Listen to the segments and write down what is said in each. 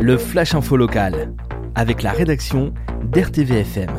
le Flash Info local, avec la rédaction d'RTVFM.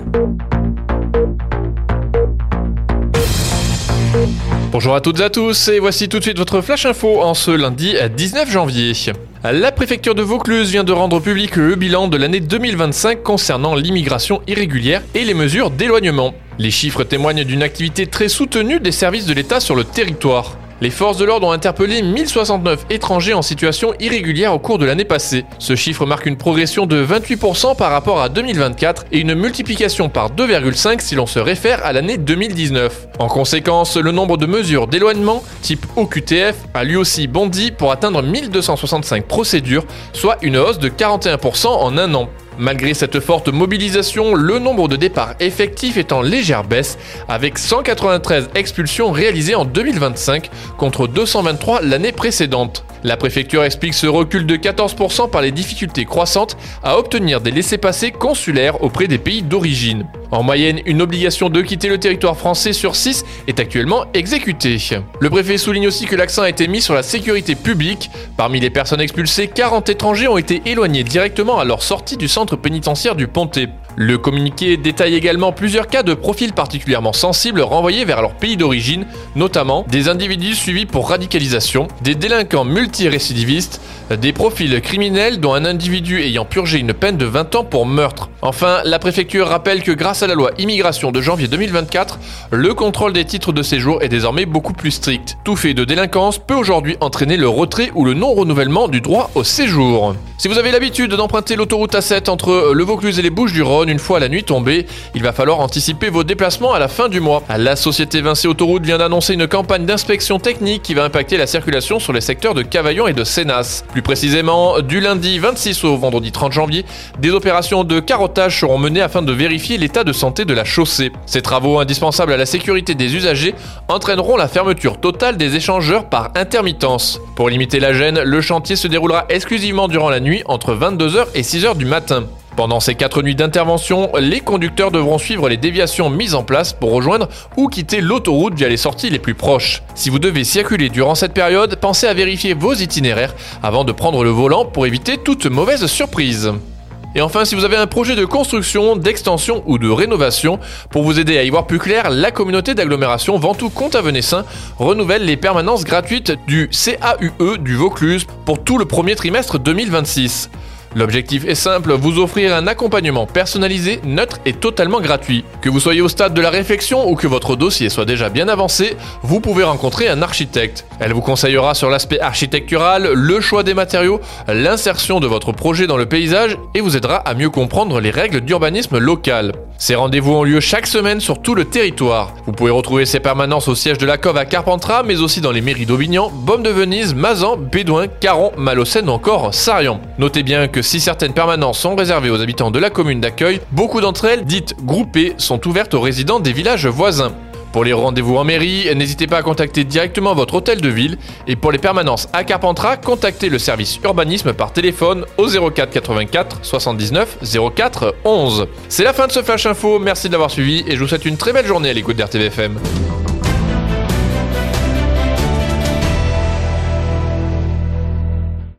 Bonjour à toutes et à tous, et voici tout de suite votre Flash Info en ce lundi 19 janvier. La préfecture de Vaucluse vient de rendre public le bilan de l'année 2025 concernant l'immigration irrégulière et les mesures d'éloignement. Les chiffres témoignent d'une activité très soutenue des services de l'État sur le territoire. Les forces de l'ordre ont interpellé 1069 étrangers en situation irrégulière au cours de l'année passée. Ce chiffre marque une progression de 28% par rapport à 2024 et une multiplication par 2,5 si l'on se réfère à l'année 2019. En conséquence, le nombre de mesures d'éloignement type OQTF a lui aussi bondi pour atteindre 1265 procédures, soit une hausse de 41% en un an. Malgré cette forte mobilisation, le nombre de départs effectifs est en légère baisse, avec 193 expulsions réalisées en 2025 contre 223 l'année précédente. La préfecture explique ce recul de 14% par les difficultés croissantes à obtenir des laissez-passer consulaires auprès des pays d'origine. En moyenne, une obligation de quitter le territoire français sur 6 est actuellement exécutée. Le préfet souligne aussi que l'accent a été mis sur la sécurité publique. Parmi les personnes expulsées, 40 étrangers ont été éloignés directement à leur sortie du centre pénitentiaire du Pontet. Le communiqué détaille également plusieurs cas de profils particulièrement sensibles renvoyés vers leur pays d'origine, notamment des individus suivis pour radicalisation, des délinquants multirécidivistes, des profils criminels dont un individu ayant purgé une peine de 20 ans pour meurtre. Enfin, la préfecture rappelle que grâce à la loi immigration de janvier 2024, le contrôle des titres de séjour est désormais beaucoup plus strict. Tout fait de délinquance peut aujourd'hui entraîner le retrait ou le non-renouvellement du droit au séjour. Si vous avez l'habitude d'emprunter l'autoroute A7 entre le Vaucluse et les Bouches-du-Rhône une fois la nuit tombée, il va falloir anticiper vos déplacements à la fin du mois. La société Vinci Autoroute vient d'annoncer une campagne d'inspection technique qui va impacter la circulation sur les secteurs de Cavaillon et de Sénas. Plus précisément, du lundi 26 au vendredi 30 janvier, des opérations de carottage seront menées afin de vérifier l'état de santé de la chaussée. Ces travaux indispensables à la sécurité des usagers entraîneront la fermeture totale des échangeurs par intermittence. Pour limiter la gêne, le chantier se déroulera exclusivement durant la nuit entre 22h et 6h du matin. Pendant ces 4 nuits d'intervention, les conducteurs devront suivre les déviations mises en place pour rejoindre ou quitter l'autoroute via les sorties les plus proches. Si vous devez circuler durant cette période, pensez à vérifier vos itinéraires avant de prendre le volant pour éviter toute mauvaise surprise. Et enfin, si vous avez un projet de construction, d'extension ou de rénovation, pour vous aider à y voir plus clair, la communauté d'agglomération Ventoux-Comtes-Avenessin renouvelle les permanences gratuites du CAUE du Vaucluse pour tout le premier trimestre 2026. L'objectif est simple, vous offrir un accompagnement personnalisé, neutre et totalement gratuit. Que vous soyez au stade de la réflexion ou que votre dossier soit déjà bien avancé, vous pouvez rencontrer un architecte. Elle vous conseillera sur l'aspect architectural, le choix des matériaux, l'insertion de votre projet dans le paysage et vous aidera à mieux comprendre les règles d'urbanisme local. Ces rendez-vous ont lieu chaque semaine sur tout le territoire. Vous pouvez retrouver ces permanences au siège de la Cove à Carpentras, mais aussi dans les mairies d'Aubignan, Beaume de Venise, Mazan, Bédoin, Caron, Malocène ou encore Sarrian. Notez bien que si certaines permanences sont réservées aux habitants de la commune d'accueil, beaucoup d'entre elles, dites groupées, sont ouvertes aux résidents des villages voisins. Pour les rendez-vous en mairie, n'hésitez pas à contacter directement votre hôtel de ville et pour les permanences à Carpentras, contactez le service urbanisme par téléphone au 04 84 79 04 11. C'est la fin de ce Flash Info, merci de l'avoir suivi et je vous souhaite une très belle journée à l'écoute d'RTVFM.